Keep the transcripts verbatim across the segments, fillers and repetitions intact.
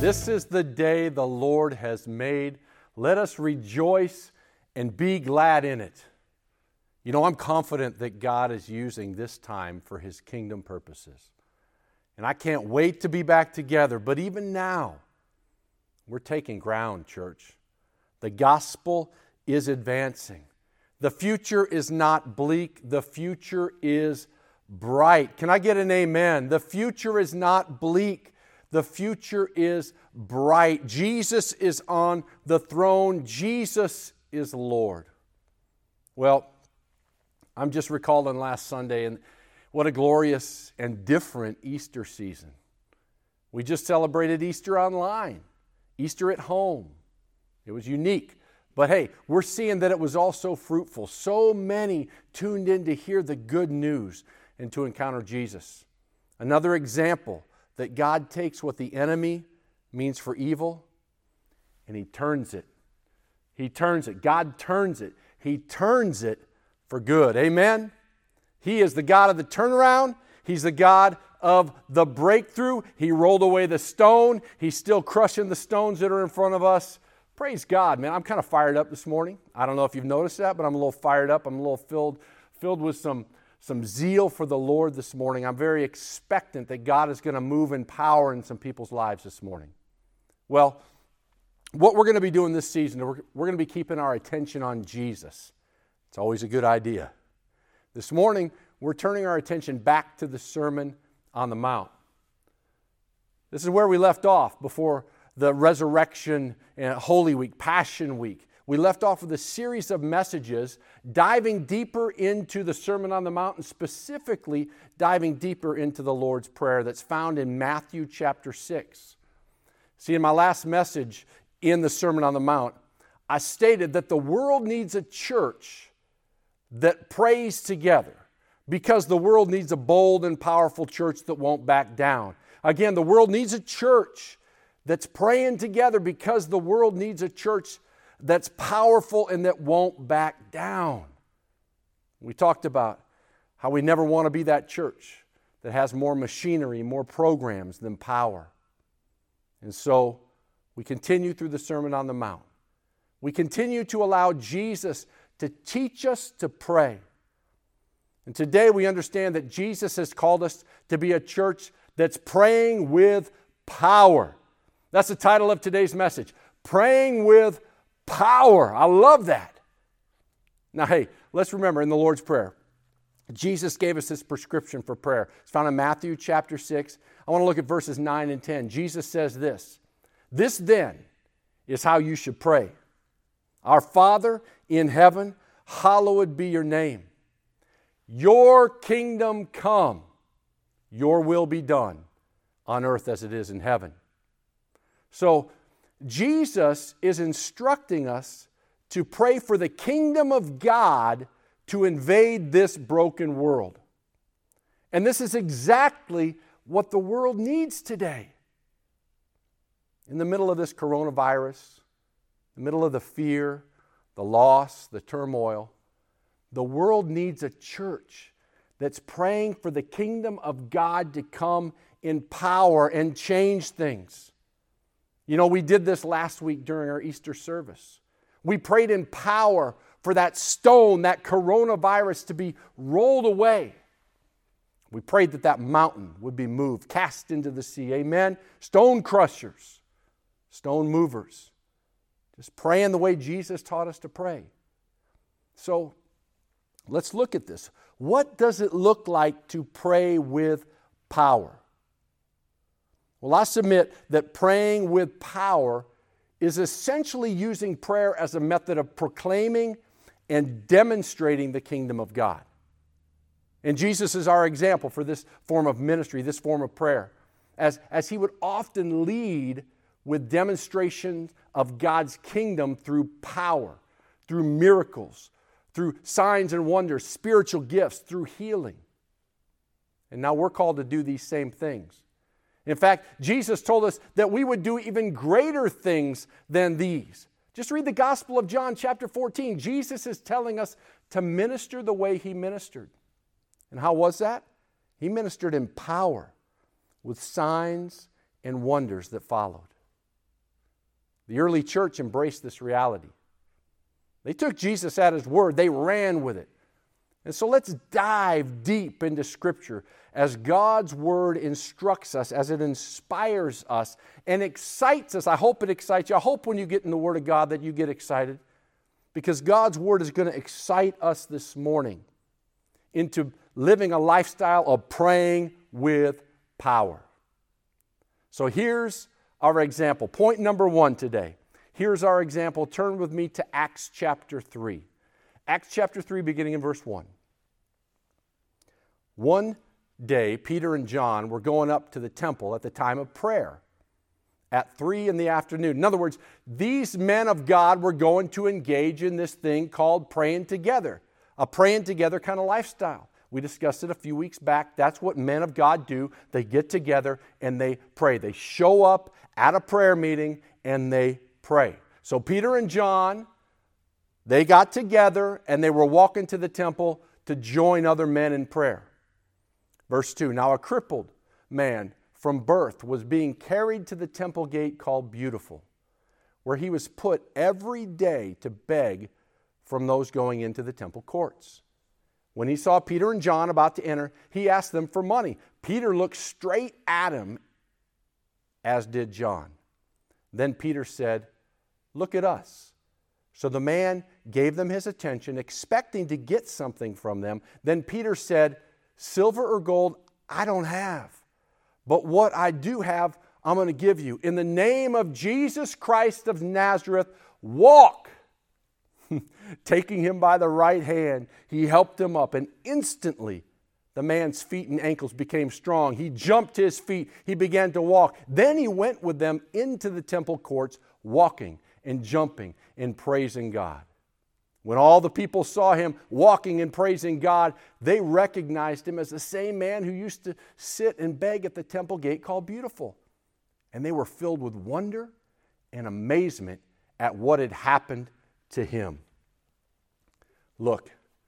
This is the day the Lord has made. Let us rejoice and be glad in it. You know, I'm confident that God is using this time for His kingdom purposes. And I can't wait to be back together. But even now, we're taking ground, church. The gospel is advancing. The future is not bleak. The future is bright. Can I get an amen? The future is not bleak. The future is bright. Jesus is on the throne. Jesus is Lord. Well, I'm just recalling last Sunday, and what a glorious and different Easter season. We just celebrated Easter online, Easter at home. It was unique. But hey, we're seeing that it was also fruitful. So many tuned in to hear the good news and to encounter Jesus. Another example that God takes what the enemy means for evil and He turns it. He turns it. God turns it. He turns it for good. Amen? He is the God of the turnaround. He's the God of the breakthrough. He rolled away the stone. He's still crushing the stones that are in front of us. Praise God, man. I'm kind of fired up this morning. I don't know if you've noticed that, but I'm a little fired up. I'm a little filled, filled with some, some zeal for the Lord this morning. I'm very expectant that God is going to move in power in some people's lives this morning. Well, what we're going to be doing this season, we're, we're going to be keeping our attention on Jesus. It's always a good idea. This morning, we're turning our attention back to the Sermon on the Mount. This is where we left off before the resurrection and Holy Week, Passion Week. We left off with a series of messages diving deeper into the Sermon on the Mount and specifically diving deeper into the Lord's Prayer that's found in Matthew chapter six. See, in my last message in the Sermon on the Mount, I stated that the world needs a church that prays together because the world needs a bold and powerful church that won't back down. Again, the world needs a church that's praying together because the world needs a church that's powerful and that won't back down. We talked about how we never want to be that church that has more machinery, more programs than power. And so we continue through the Sermon on the Mount. We continue to allow Jesus to teach us to pray. And today we understand that Jesus has called us to be a church that's praying with power. That's the title of today's message, Praying with Power. I love that. Now, hey, let's remember in the Lord's Prayer, Jesus gave us this prescription for prayer. It's found in Matthew chapter six. I want to look at verses nine and ten. Jesus says this, "This then is how you should pray. Our Father in heaven, hallowed be your name. Your kingdom come, your will be done on earth as it is in heaven." So Jesus is instructing us to pray for the kingdom of God to invade this broken world. And this is exactly what the world needs today. In the middle of this coronavirus, in the middle of the fear, the loss, the turmoil, the world needs a church that's praying for the kingdom of God to come in power and change things. You know, we did this last week during our Easter service. We prayed in power for that stone, that coronavirus to be rolled away. We prayed that that mountain would be moved, cast into the sea. Amen? Stone crushers, stone movers. Just praying the way Jesus taught us to pray. So, let's look at this. What does it look like to pray with power? Well, I submit that praying with power is essentially using prayer as a method of proclaiming and demonstrating the kingdom of God. And Jesus is our example for this form of ministry, this form of prayer, as, as He would often lead with demonstrations of God's kingdom through power, through miracles, through signs and wonders, spiritual gifts, through healing. And now we're called to do these same things. In fact, Jesus told us that we would do even greater things than these. Just read the Gospel of John chapter fourteen. Jesus is telling us to minister the way He ministered. And how was that? He ministered in power with signs and wonders that followed. The early church embraced this reality. They took Jesus at His word. They ran with it. And so let's dive deep into Scripture as God's Word instructs us, as it inspires us and excites us. I hope it excites you. I hope when you get in the Word of God that you get excited, because God's Word is going to excite us this morning into living a lifestyle of praying with power. So here's our example. Point number one today. Here's our example. Turn with me to Acts chapter three. Acts chapter three, beginning in verse one. One day, Peter and John were going up to the temple at the time of prayer at three in the afternoon. In other words, these men of God were going to engage in this thing called praying together, a praying together kind of lifestyle. We discussed it a few weeks back. That's what men of God do. They get together and they pray. They show up at a prayer meeting and they pray. So Peter and John, they got together and they were walking to the temple to join other men in prayer. Verse two, now a crippled man from birth was being carried to the temple gate called Beautiful, where he was put every day to beg from those going into the temple courts. When he saw Peter and John about to enter, he asked them for money. Peter looked straight at him, as did John. Then Peter said, "Look at us." So the man gave them his attention, expecting to get something from them. Then Peter said, "Silver or gold I don't have, but what I do have I'm going to give you. In the name of Jesus Christ of Nazareth, walk." Taking him by the right hand, he helped him up, and instantly the man's feet and ankles became strong. He jumped to his feet. He began to walk. Then he went with them into the temple courts, walking and jumping and praising God. When all the people saw him walking and praising God, they recognized him as the same man who used to sit and beg at the temple gate called Beautiful. And they were filled with wonder and amazement at what had happened to him. Look,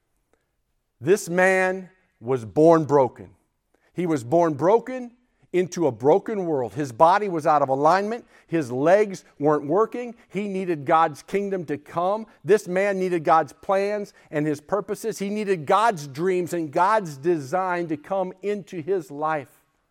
this man was born broken. He was born broken into a broken world. His body was out of alignment. His legs weren't working. He needed God's kingdom to come. This man needed God's plans and His purposes. He needed God's dreams and God's design to come into his life.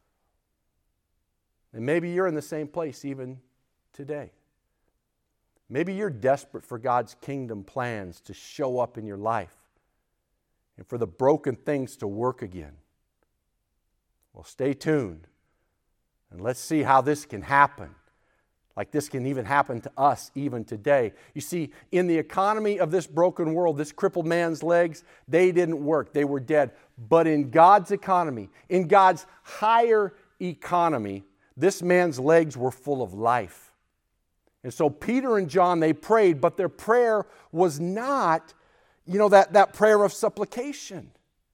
And maybe you're in the same place even today. Maybe you're desperate for God's kingdom plans to show up in your life and for the broken things to work again. Well, stay tuned. And let's see how this can happen. Like this can even happen to us even today. You see, in the economy of this broken world, this crippled man's legs, they didn't work. They were dead. But in God's economy, in God's higher economy, this man's legs were full of life. And so Peter and John, they prayed, but their prayer was not, you know, that, that prayer of supplication.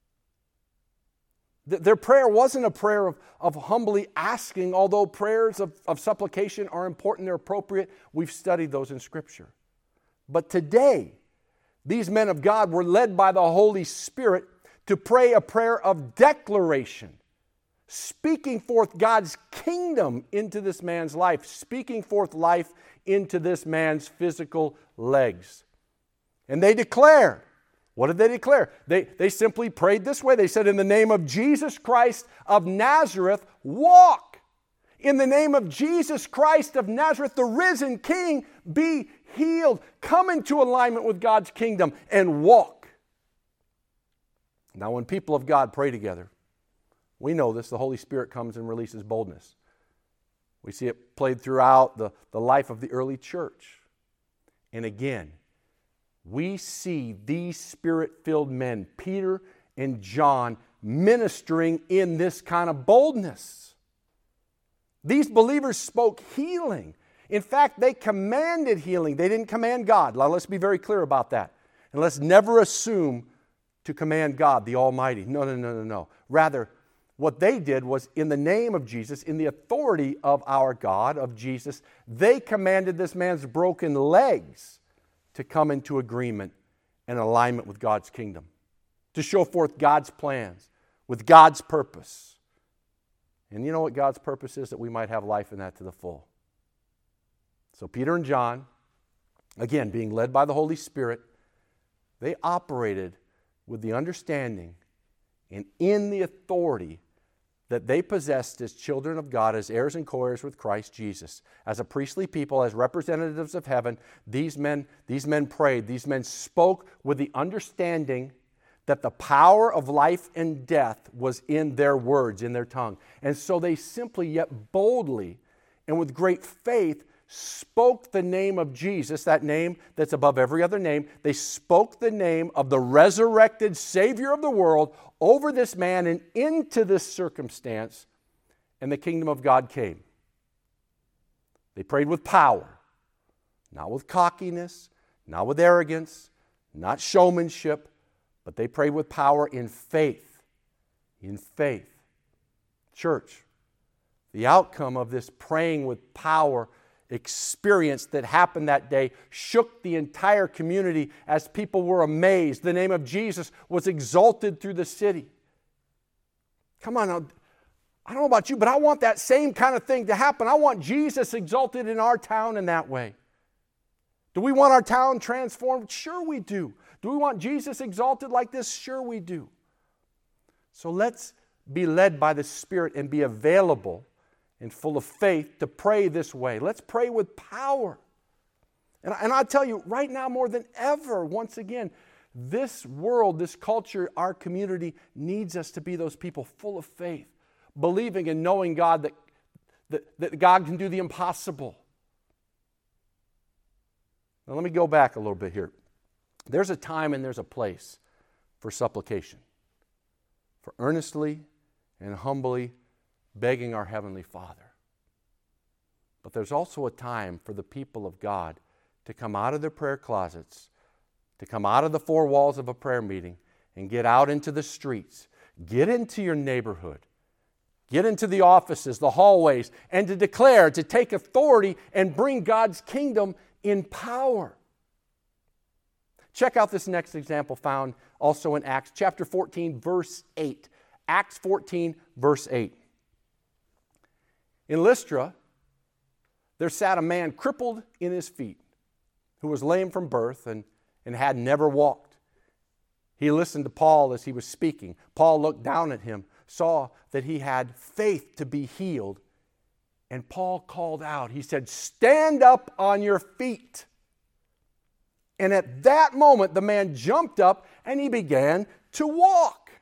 Their prayer wasn't a prayer of, of humbly asking, although prayers of, of supplication are important, they're appropriate. We've studied those in Scripture. But today, these men of God were led by the Holy Spirit to pray a prayer of declaration, speaking forth God's kingdom into this man's life, speaking forth life into this man's physical legs. And they declared, what did they declare? They, they simply prayed this way. They said, "In the name of Jesus Christ of Nazareth, walk." In the name of Jesus Christ of Nazareth, the risen King, be healed. Come into alignment with God's kingdom and walk. Now, when people of God pray together, we know this, the Holy Spirit comes and releases boldness. We see it played throughout the, the life of the early church. And again, we see these Spirit-filled men, Peter and John, ministering in this kind of boldness. These believers spoke healing. In fact, they commanded healing. They didn't command God. Now, let's be very clear about that. And let's never assume to command God, the Almighty. No, no, no, no, no. Rather, what they did was, in the name of Jesus, in the authority of our God, of Jesus, they commanded this man's broken legs to come into agreement and alignment with God's kingdom, to show forth God's plans with God's purpose. And you know what God's purpose is? That we might have life in that to the full. So Peter and John, again, being led by the Holy Spirit, they operated with the understanding and in the authority that they possessed as children of God, as heirs and co-heirs with Christ Jesus. As a priestly people, as representatives of heaven, these men, these men prayed, these men spoke with the understanding that the power of life and death was in their words, in their tongue. And so they simply yet boldly and with great faith spoke the name of Jesus, that name that's above every other name. They spoke the name of the resurrected Savior of the world over this man and into this circumstance, and the kingdom of God came. They prayed with power, not with cockiness, not with arrogance, not showmanship, but they prayed with power in faith. In faith. Church, the outcome of this praying with power experience that happened that day shook the entire community as people were amazed. The name of Jesus was exalted through the city. Come on now. I don't know about you, but I want that same kind of thing to happen. I want Jesus exalted in our town in that way. Do we want our town transformed? Sure we do. Do we want Jesus exalted like this? Sure we do. So let's be led by the Spirit and be available and full of faith to pray this way. Let's pray with power. And, and I tell you, right now more than ever, once again, this world, this culture, our community needs us to be those people full of faith, believing and knowing God that, that, that God can do the impossible. Now let me go back a little bit here. There's a time and there's a place for supplication, for earnestly and humbly begging our Heavenly Father. But there's also a time for the people of God to come out of their prayer closets, to come out of the four walls of a prayer meeting and get out into the streets, get into your neighborhood, get into the offices, the hallways, and to declare, to take authority and bring God's kingdom in power. Check out this next example found also in Acts chapter fourteen, verse eight. Acts fourteen, verse eight. In Lystra, there sat a man crippled in his feet, who was lame from birth and, and had never walked. He listened to Paul as he was speaking. Paul looked down at him, saw that he had faith to be healed, and Paul called out. He said, "Stand up on your feet." And at that moment, the man jumped up and he began to walk.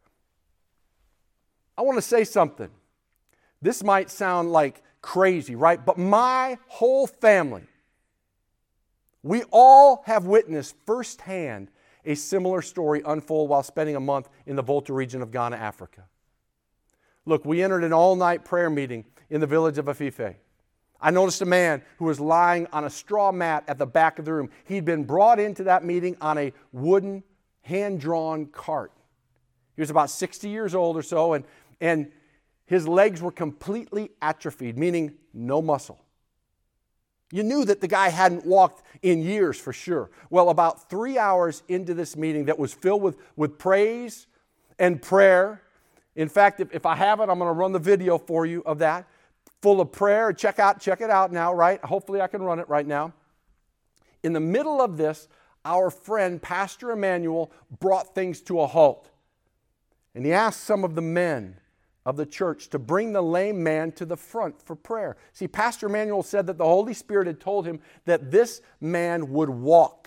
I want to say something. This might sound like crazy, right? But my whole family, we all have witnessed firsthand a similar story unfold while spending a month in the Volta region of Ghana, Africa. Look, we entered an all-night prayer meeting in the village of Afife. I noticed a man who was lying on a straw mat at the back of the room. He'd been brought into that meeting on a wooden, hand-drawn cart. He was about sixty years old or so, and, and his legs were completely atrophied, meaning no muscle. You knew that the guy hadn't walked in years for sure. Well, about three hours into this meeting that was filled with, with praise and prayer. In fact, if, if I have it, I'm going to run the video for you of that. Full of prayer. Check out, check it out now, right? Hopefully I can run it right now. In the middle of this, our friend, Pastor Emmanuel, brought things to a halt. And he asked some of the men of the church to bring the lame man to the front for prayer. See, Pastor Emmanuel said that the Holy Spirit had told him that this man would walk.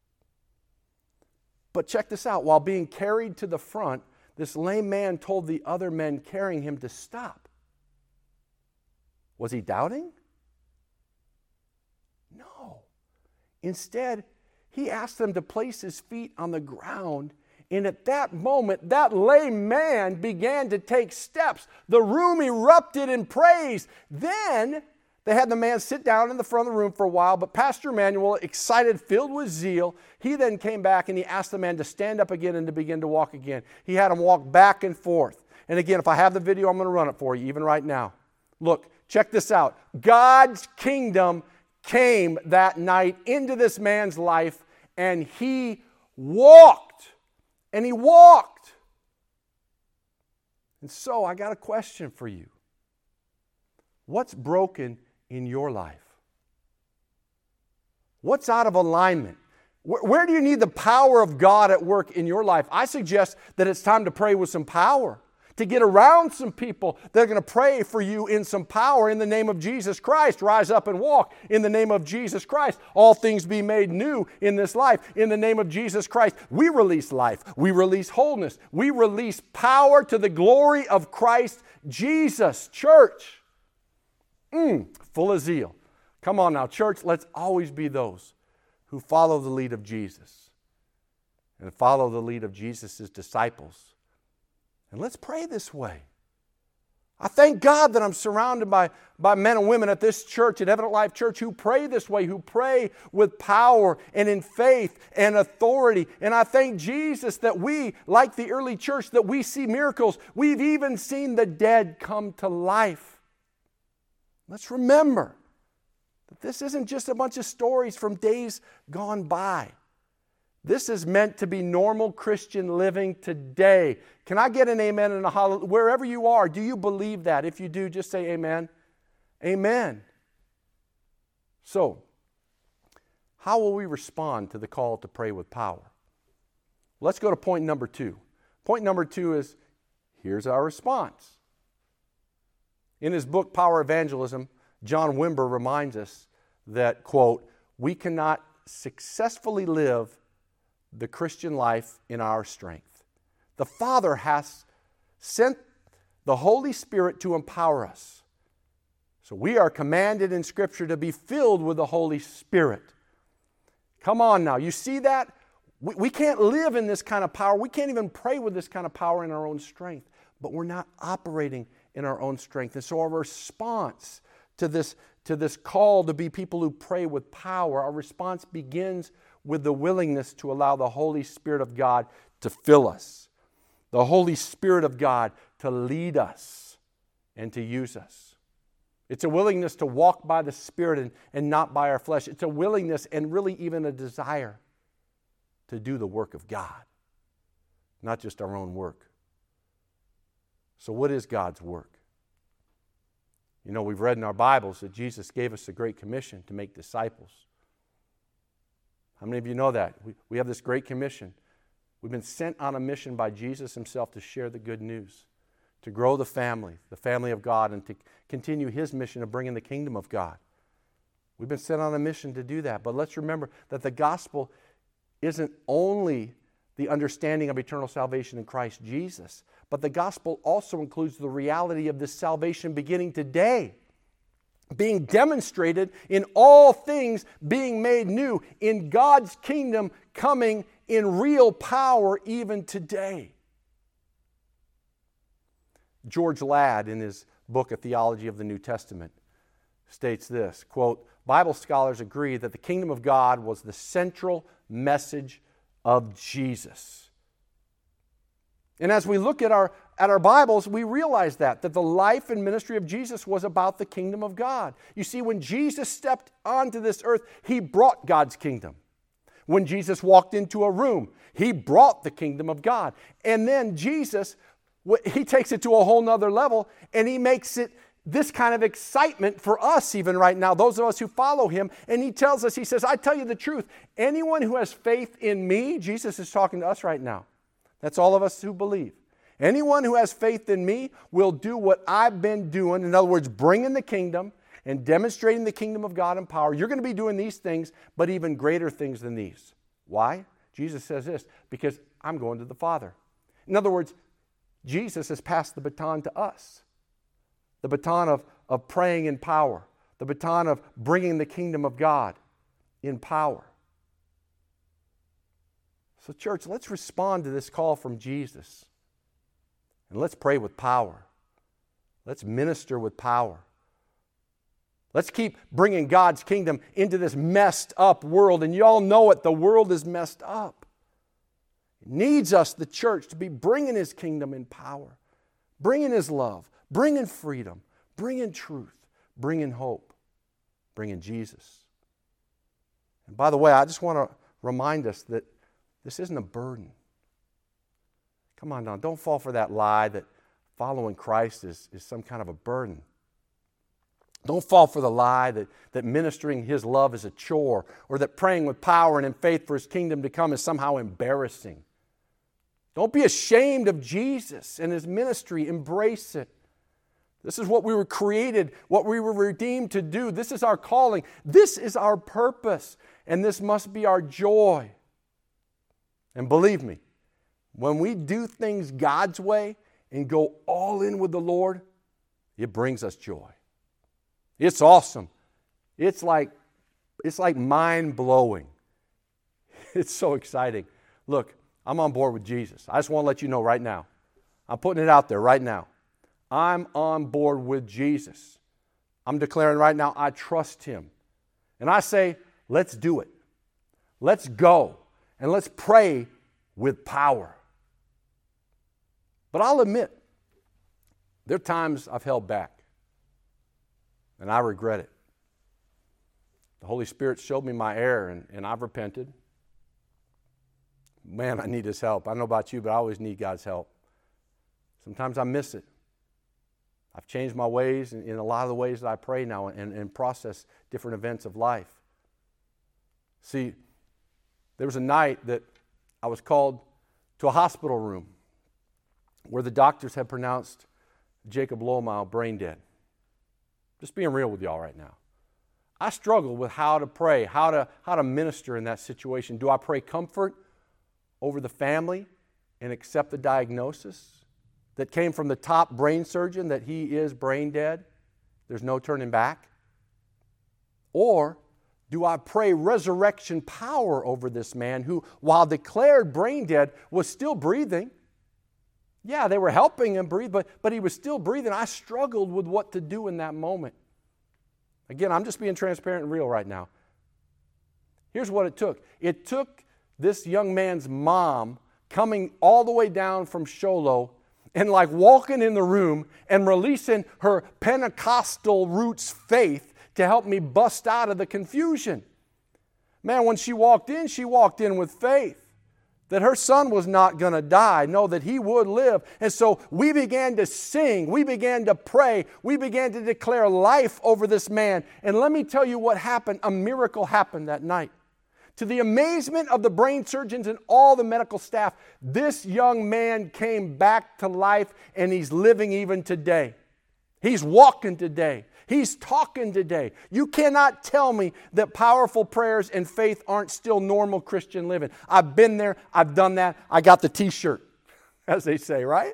But check this out. While being carried to the front, this lame man told the other men carrying him to stop. Was he doubting? No. Instead, he asked them to place his feet on the ground, and at that moment, that lame man began to take steps. The room erupted in praise. Then they had the man sit down in the front of the room for a while, but Pastor Emmanuel, excited, filled with zeal, he then came back and he asked the man to stand up again and to begin to walk again. He had him walk back and forth. And again, if I have the video, I'm going to run it for you, even right now. Look, check this out. God's kingdom came that night into this man's life, and he walked. And he walked. And so I got a question for you. What's broken in your life? What's out of alignment? Where, where do you need the power of God at work in your life? I suggest that it's time to pray with some power, to get around some people that are going to pray for you in some power in the name of Jesus Christ. Rise up and walk in the name of Jesus Christ. All things be made new in this life in the name of Jesus Christ. We release life. We release wholeness. We release power to the glory of Christ Jesus. Church, mm, full of zeal. Come on now, church, let's always be those who follow the lead of Jesus and follow the lead of Jesus' disciples. And let's pray this way. I thank God that I'm surrounded by, by men and women at this church, at Evident Life Church, who pray this way, who pray with power and in faith and authority. And I thank Jesus that we, like the early church, that we see miracles. We've even seen the dead come to life. Let's remember that this isn't just a bunch of stories from days gone by. This is meant to be normal Christian living today. Can I get an amen and a hallelujah? Wherever you are, do you believe that? If you do, just say amen. Amen. So, how will we respond to the call to pray with power? Let's go to point number two. Point number two is, here's our response. In his book, Power Evangelism, John Wimber reminds us that, quote, we cannot successfully live the Christian life in our strength. The Father has sent the Holy Spirit to empower us. So we are commanded in Scripture to be filled with the Holy Spirit. Come on now, you see that? We, we can't live in this kind of power. We can't even pray with this kind of power in our own strength. But we're not operating in our own strength. And so our response to this, to this call to be people who pray with power, our response begins with the willingness to allow the Holy Spirit of God to fill us. The Holy Spirit of God to lead us and to use us. It's a willingness to walk by the Spirit and, and not by our flesh. It's a willingness and really even a desire to do the work of God, not just our own work. So what is God's work? You know, we've read in our Bibles that Jesus gave us a great commission to make disciples. How many of you know that? We, we have this great commission. We've been sent on a mission by Jesus himself to share the good news, to grow the family, the family of God, and to continue his mission of bringing the kingdom of God. We've been sent on a mission to do that. But let's remember that the gospel isn't only the understanding of eternal salvation in Christ Jesus, but the gospel also includes the reality of this salvation beginning today, being demonstrated in all things being made new, in God's kingdom coming in real power even today. George Ladd, in his book, A Theology of the New Testament, states this, quote, Bible scholars agree that the kingdom of God was the central message of Jesus. And as we look at our, at our Bibles, we realize that, that the life and ministry of Jesus was about the kingdom of God. You see, when Jesus stepped onto this earth, he brought God's kingdom. When Jesus walked into a room, he brought the kingdom of God. And then Jesus, he takes it to a whole nother level, and he makes it this kind of excitement for us even right now, those of us who follow him. And he tells us, he says, I tell you the truth, anyone who has faith in me, Jesus is talking to us right now. That's all of us who believe. Anyone who has faith in me will do what I've been doing. In other words, bringing the kingdom and demonstrating the kingdom of God in power. You're going to be doing these things, but even greater things than these. Why? Jesus says this, because I'm going to the Father. In other words, Jesus has passed the baton to us. The baton of, of praying in power. The baton of bringing the kingdom of God in power. So church, let's respond to this call from Jesus. And let's pray with power. Let's minister with power. Let's keep bringing God's kingdom into this messed up world. And you all know it, the world is messed up. It needs us, the church, to be bringing his kingdom in power. Bringing his love. Bringing freedom. Bringing truth. Bringing hope. Bringing Jesus. And by the way, I just want to remind us that this isn't a burden. Come on now, don't fall for that lie that following Christ is, is some kind of a burden. Don't fall for the lie that, that ministering His love is a chore, or that praying with power and in faith for His kingdom to come is somehow embarrassing. Don't be ashamed of Jesus and His ministry. Embrace it. This is what we were created, what we were redeemed to do. This is our calling. This is our purpose. And this must be our joy. And believe me, when we do things God's way and go all in with the Lord, it brings us joy. It's awesome. It's like, it's like mind-blowing. It's so exciting. Look, I'm on board with Jesus. I just want to let you know right now. I'm putting it out there right now. I'm on board with Jesus. I'm declaring right now, I trust Him. And I say, let's do it. Let's go. And let's pray with power. But I'll admit, there are times I've held back. And I regret it. The Holy Spirit showed me my error, and, and I've repented. Man, I need His help. I don't know about you, but I always need God's help. Sometimes I miss it. I've changed my ways in, in a lot of the ways that I pray now and, and process different events of life. See, there was a night that I was called to a hospital room where the doctors had pronounced Jacob Lohmeyer brain dead. Just being real with y'all right now. I struggled with how to pray, how to, how to minister in that situation. Do I pray comfort over the family and accept the diagnosis that came from the top brain surgeon that he is brain dead? There's no turning back. Or do I pray resurrection power over this man who, while declared brain dead, was still breathing? Yeah, they were helping him breathe, but, but he was still breathing. I struggled with what to do in that moment. Again, I'm just being transparent and real right now. Here's what it took. It took this young man's mom coming all the way down from Sholo and like walking in the room and releasing her Pentecostal roots faith to help me bust out of the confusion. Man, when she walked in, she walked in with faith that her son was not going to die. No, that he would live. And so we began to sing. We began to pray. We began to declare life over this man. And let me tell you what happened. A miracle happened that night. To the amazement of the brain surgeons and all the medical staff, this young man came back to life, and he's living even today. He's walking today. He's talking today. You cannot tell me that powerful prayers and faith aren't still normal Christian living. I've been there. I've done that. I got the t-shirt, as they say, right?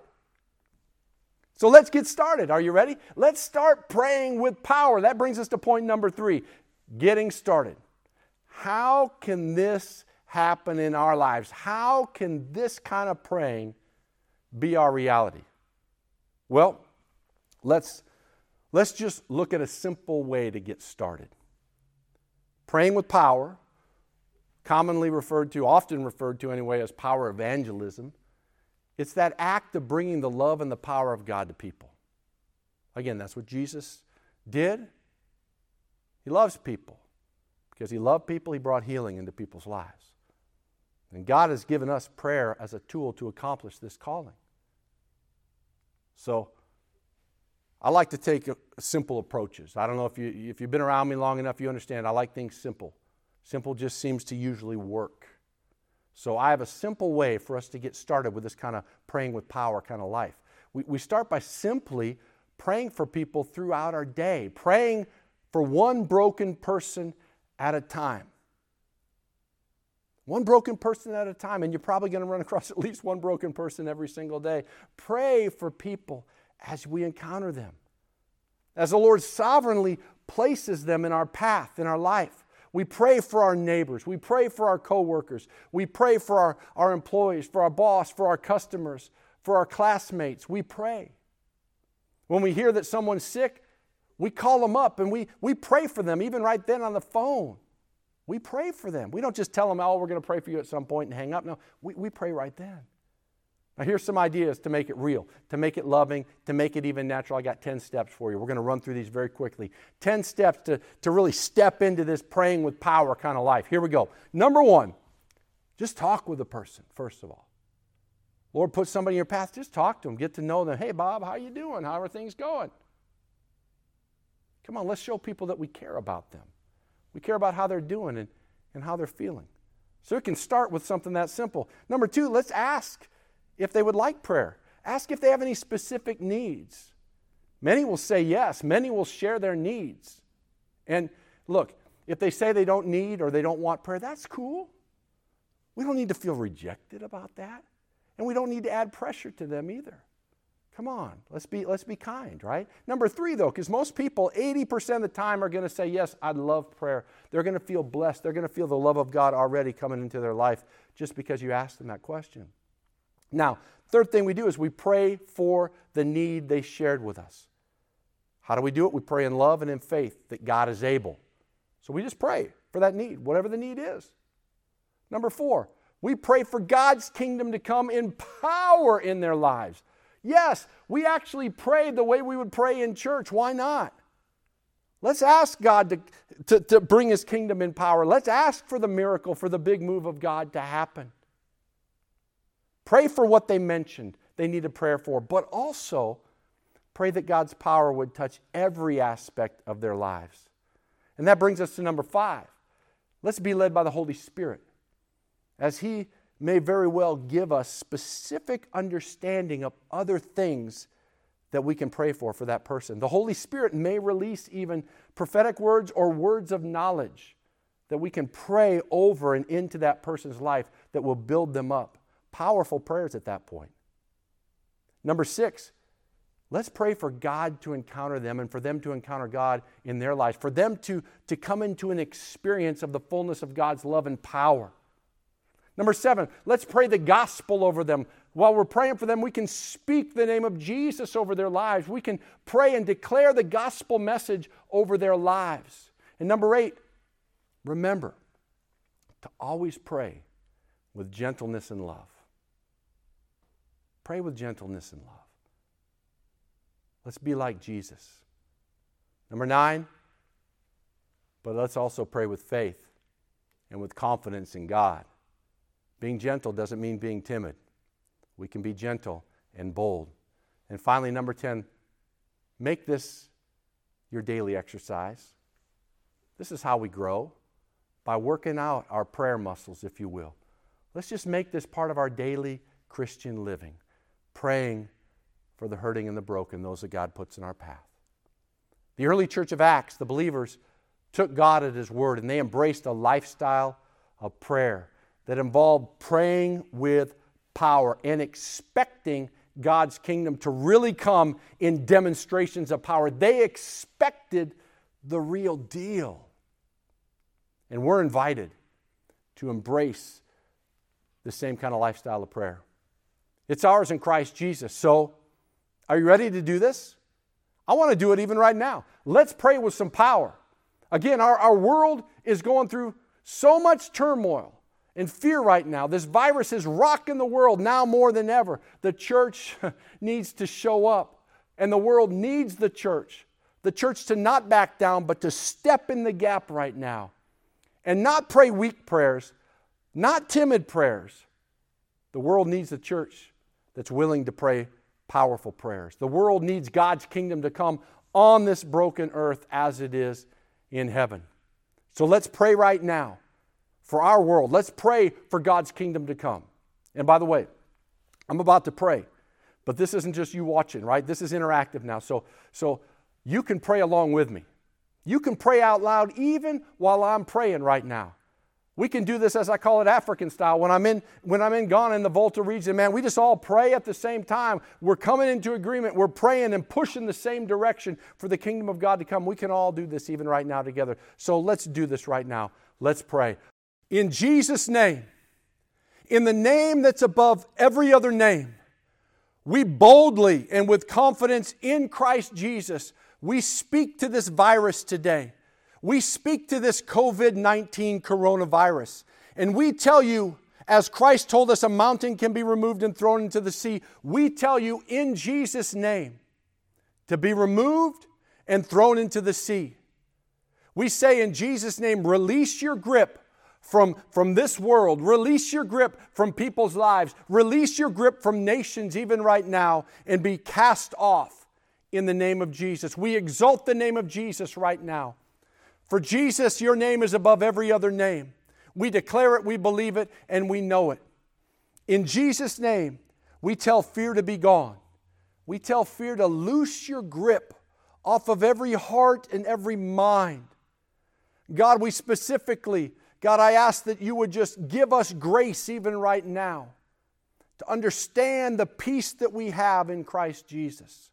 So let's get started. Are you ready? Let's start praying with power. That brings us to point number three, getting started. How can this happen in our lives? How can this kind of praying be our reality? Well, let's Let's just look at a simple way to get started. Praying with power, commonly referred to, often referred to anyway, as power evangelism. It's that act of bringing the love and the power of God to people. Again, that's what Jesus did. He loves people. Because He loved people, He brought healing into people's lives. And God has given us prayer as a tool to accomplish this calling. So, I like to take simple approaches. I don't know if, you, if you've been around me long enough, you understand. I like things simple. Simple just seems to usually work. So I have a simple way for us to get started with this kind of praying with power kind of life. We, we start by simply praying for people throughout our day, praying for one broken person at a time. One broken person at a time, and you're probably going to run across at least one broken person every single day. Pray for people as we encounter them, as the Lord sovereignly places them in our path, in our life. We pray for our neighbors. We pray for our coworkers. We pray for our, our employees, for our boss, for our customers, for our classmates. We pray. When we hear that someone's sick, we call them up and we, we pray for them, even right then on the phone. We pray for them. We don't just tell them, oh, we're going to pray for you at some point and hang up. No, we, we pray right then. Now, here's some ideas to make it real, to make it loving, to make it even natural. I got ten steps for you. We're going to run through these very quickly. ten steps to, to really step into this praying with power kind of life. Here we go. Number one, just talk with the person, first of all. Lord, put somebody in your path. Just talk to them. Get to know them. Hey, Bob, how you doing? How are things going? Come on, let's show people that we care about them. We care about how they're doing and, and how they're feeling. So it can start with something that simple. Number two, let's ask if they would like prayer. Ask if they have any specific needs. Many will say yes. Many will share their needs. And look, if they say they don't need or they don't want prayer, that's cool. We don't need to feel rejected about that. And we don't need to add pressure to them either. Come on, let's be, let's be kind, right? Number three, though, because most people, eighty percent of the time are going to say, yes, I love prayer. They're going to feel blessed. They're going to feel the love of God already coming into their life just because you asked them that question. Now, third thing we do is we pray for the need they shared with us. How do we do it? We pray in love and in faith that God is able. So we just pray for that need, whatever the need is. Number four, we pray for God's kingdom to come in power in their lives. Yes, we actually pray the way we would pray in church. Why not? Let's ask God to, to, to bring His kingdom in power. Let's ask for the miracle, for the big move of God to happen. Pray for what they mentioned they needed prayer for, but also pray that God's power would touch every aspect of their lives. And that brings us to number five. Let's be led by the Holy Spirit, as He may very well give us specific understanding of other things that we can pray for for that person. The Holy Spirit may release even prophetic words or words of knowledge that we can pray over and into that person's life that will build them up. Powerful prayers at that point. Number six, let's pray for God to encounter them and for them to encounter God in their lives, for them to, to come into an experience of the fullness of God's love and power. Number seven, let's pray the gospel over them. While we're praying for them, we can speak the name of Jesus over their lives. We can pray and declare the gospel message over their lives. And number eight, remember to always pray with gentleness and love. Pray with gentleness and love. Let's be like Jesus. Number nine, but let's also pray with faith and with confidence in God. Being gentle doesn't mean being timid. We can be gentle and bold. And finally, number ten, make this your daily exercise. This is how we grow, by working out our prayer muscles, if you will. Let's just make this part of our daily Christian living, praying for the hurting and the broken, those that God puts in our path. The early church of Acts, the believers, took God at His word, and they embraced a lifestyle of prayer that involved praying with power and expecting God's kingdom to really come in demonstrations of power. They expected the real deal. And we're invited to embrace the same kind of lifestyle of prayer. It's ours in Christ Jesus. So, are you ready to do this? I want to do it even right now. Let's pray with some power. Again, our, our world is going through so much turmoil and fear right now. This virus is rocking the world now more than ever. The church needs to show up, and the world needs the church. The church to not back down, but to step in the gap right now. And not pray weak prayers, not timid prayers. The world needs a church that's willing to pray powerful prayers. The world needs God's kingdom to come on this broken earth as it is in heaven. So let's pray right now for our world. Let's pray for God's kingdom to come. And by the way, I'm about to pray, but this isn't just you watching, right? This is interactive now. So, so you can pray along with me. You can pray out loud even while I'm praying right now. We can do this, as I call it, African style. When I'm in, when I'm in Ghana in the Volta region, man, we just all pray at the same time. We're coming into agreement. We're praying and pushing the same direction for the kingdom of God to come. We can all do this even right now together. So let's do this right now. Let's pray. In Jesus' name, in the name that's above every other name, we boldly and with confidence in Christ Jesus, we speak to this virus today. We speak to this covid nineteen coronavirus. And we tell you, as Christ told us a mountain can be removed and thrown into the sea, we tell you in Jesus' name to be removed and thrown into the sea. We say in Jesus' name, release your grip From, from this world. Release your grip from people's lives. Release your grip from nations even right now and be cast off in the name of Jesus. We exalt the name of Jesus right now. For Jesus, your name is above every other name. We declare it, we believe it, and we know it. In Jesus' name, we tell fear to be gone. We tell fear to loose your grip off of every heart and every mind. God, we specifically, God, I ask that you would just give us grace even right now to understand the peace that we have in Christ Jesus.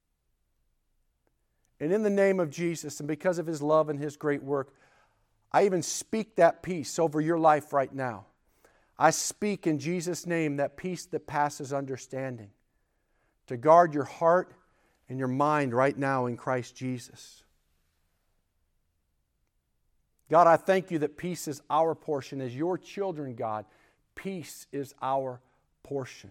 And in the name of Jesus, and because of His love and His great work, I even speak that peace over your life right now. I speak in Jesus' name that peace that passes understanding, to guard your heart and your mind right now in Christ Jesus. God, I thank you that peace is our portion. As your children, God, peace is our portion.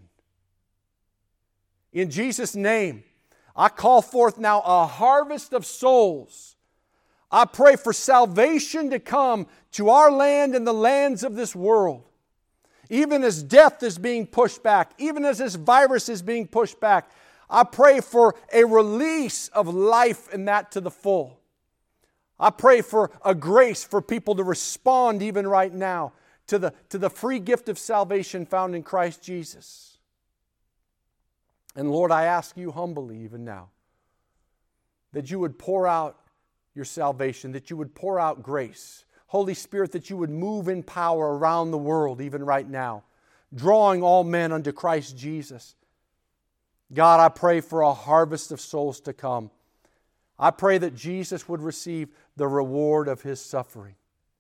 In Jesus' name, I call forth now a harvest of souls. I pray for salvation to come to our land and the lands of this world. Even as death is being pushed back, even as this virus is being pushed back, I pray for a release of life in that to the full. I pray for a grace for people to respond even right now to the, to the free gift of salvation found in Christ Jesus. And Lord, I ask you humbly even now that you would pour out your salvation, that you would pour out grace. Holy Spirit, that you would move in power around the world even right now, drawing all men unto Christ Jesus. God, I pray for a harvest of souls to come. I pray that Jesus would receive the reward of His suffering.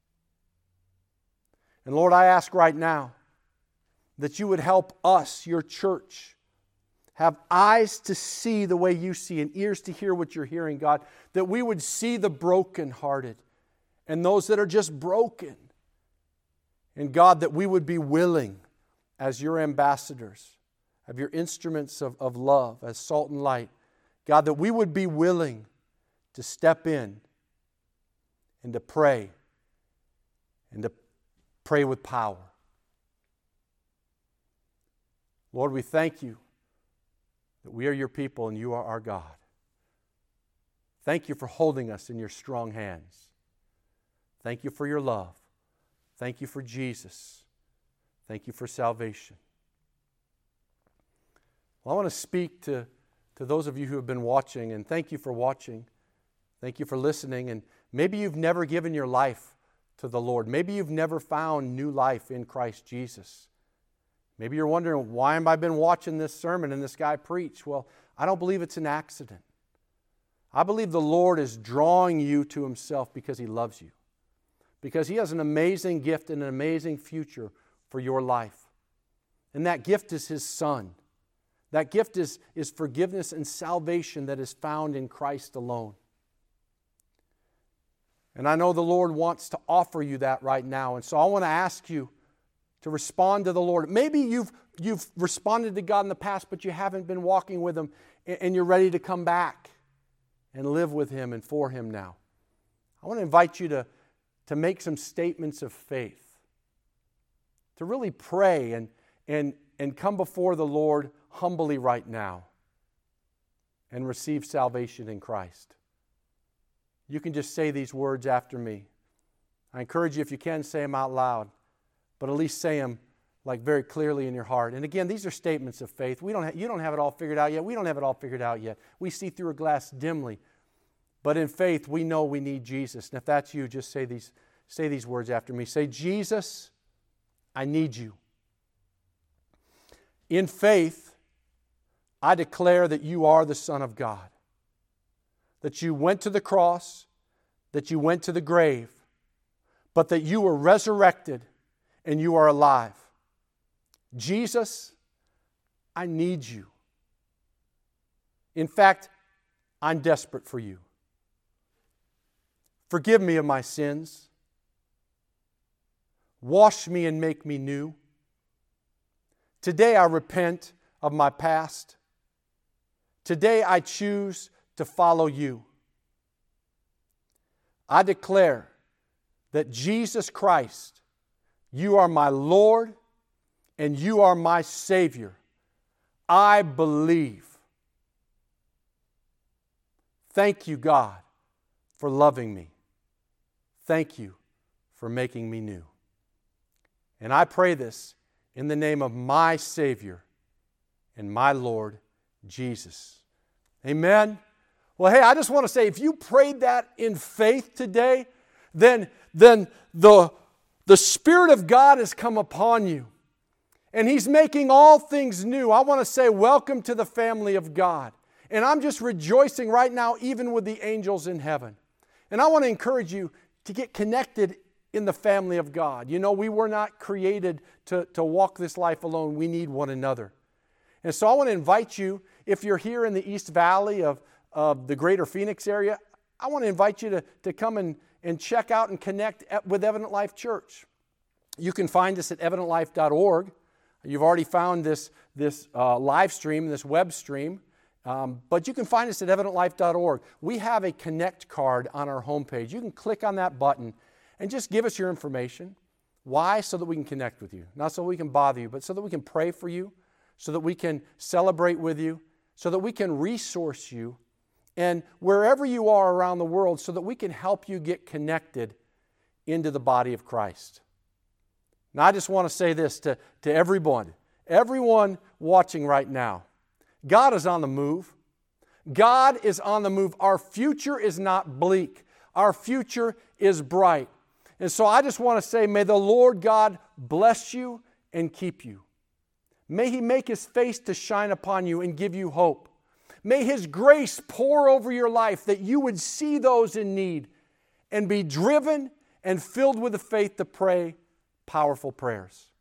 And Lord, I ask right now that you would help us, your church, have eyes to see the way you see and ears to hear what you're hearing, God, that we would see the brokenhearted and those that are just broken. And God, that we would be willing as your ambassadors, of your instruments of, of love, as salt and light. God, that we would be willing to step in and to pray and to pray with power. Lord, we thank you that we are your people and you are our God. Thank you for holding us in your strong hands. Thank you for your love. Thank you for Jesus. Thank you for salvation. Well, I want to speak to, to those of you who have been watching, and thank you for watching. Thank you for listening. And maybe you've never given your life to the Lord. Maybe you've never found new life in Christ Jesus. Maybe you're wondering, why have I been watching this sermon and this guy preach? Well, I don't believe it's an accident. I believe the Lord is drawing you to Himself because He loves you. Because He has an amazing gift and an amazing future for your life. And that gift is His Son. That gift is, is forgiveness and salvation that is found in Christ alone. And I know the Lord wants to offer you that right now. And so I want to ask you to respond to the Lord. Maybe you've, you've responded to God in the past, but you haven't been walking with Him, and you're ready to come back and live with Him and for Him now. I want to invite you to, to make some statements of faith, to really pray and, and, and come before the Lord humbly right now and receive salvation in Christ. You can just say these words after me. I encourage you, if you can, say them out loud, but at least say them like very clearly in your heart. And again, these are statements of faith. We don't ha- you don't have it all figured out yet. We don't have it all figured out yet. We see through a glass dimly. But in faith, we know we need Jesus. And if that's you, just say these, say these words after me. Say, Jesus, I need you. In faith, I declare that you are the Son of God, that you went to the cross, that you went to the grave, but that you were resurrected and you are alive. Jesus, I need you. In fact, I'm desperate for you. Forgive me of my sins. Wash me and make me new. Today I repent of my past. Today I choose to follow you. I declare that Jesus Christ, you are my Lord and you are my Savior. I believe. Thank you, God, for loving me. Thank you for making me new. And I pray this in the name of my Savior and my Lord Jesus. Amen. Well, hey, I just want to say, if you prayed that in faith today, then, then the, the Spirit of God has come upon you. And He's making all things new. I want to say, welcome to the family of God. And I'm just rejoicing right now, even with the angels in heaven. And I want to encourage you to get connected in the family of God. You know, we were not created to, to walk this life alone. We need one another. And so I want to invite you, if you're here in the East Valley of, of the greater Phoenix area, I want to invite you to, to come and, and check out and connect with Evident Life Church. You can find us at evident life dot org. You've already found this, this uh, live stream, this web stream, um, but you can find us at evident life dot org. We have a Connect card on our homepage. You can click on that button and just give us your information. Why? So that we can connect with you. Not so we can bother you, but so that we can pray for you, so that we can celebrate with you, so that we can resource you, and wherever you are around the world, so that we can help you get connected into the body of Christ. Now, I just want to say this to, to everyone, everyone watching right now. God is on the move. God is on the move. Our future is not bleak. Our future is bright. And so I just want to say, may the Lord God bless you and keep you. May He make His face to shine upon you and give you hope. May His grace pour over your life that you would see those in need and be driven and filled with the faith to pray powerful prayers.